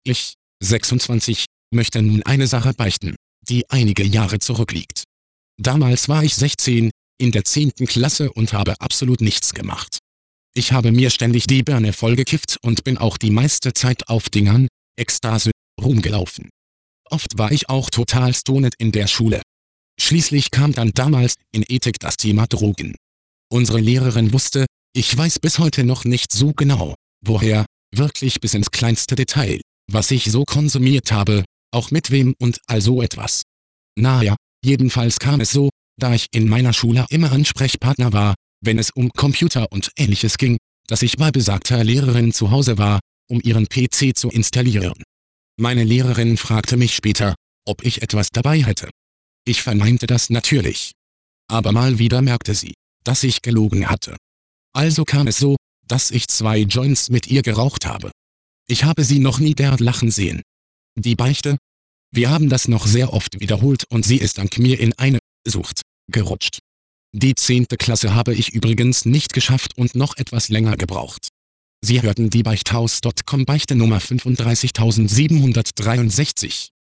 Ich, 26, möchte nun eine Sache beichten, die einige Jahre zurückliegt. Damals war ich 16, in der 10. Klasse und habe absolut nichts gemacht. Ich habe mir ständig die Birne vollgekifft und bin auch die meiste Zeit auf Dingern, Ekstase, rumgelaufen. Oft war ich auch total stoned in der Schule. Schließlich kam dann damals in Ethik das Thema Drogen. Unsere Lehrerin wusste, ich weiß bis heute noch nicht so genau, woher, wirklich bis ins kleinste Detail, was ich so konsumiert habe, auch mit wem und all so etwas. Naja, jedenfalls kam es so, da ich in meiner Schule immer Ansprechpartner war, wenn es um Computer und Ähnliches ging, dass ich bei besagter Lehrerin zu Hause war, um ihren PC zu installieren. Meine Lehrerin fragte mich später, ob ich etwas dabei hätte. Ich verneinte das natürlich. Aber mal wieder merkte sie, dass ich gelogen hatte. Also kam es so, dass ich 2 Joints mit ihr geraucht habe. Ich habe sie noch nie derart lachen sehen. Die Beichte? Wir haben das noch sehr oft wiederholt und sie ist dank mir in eine Sucht gerutscht. Die 10. Klasse habe ich übrigens nicht geschafft und noch etwas länger gebraucht. Sie hörten die Beichthaus.com Beichte Nummer 35763.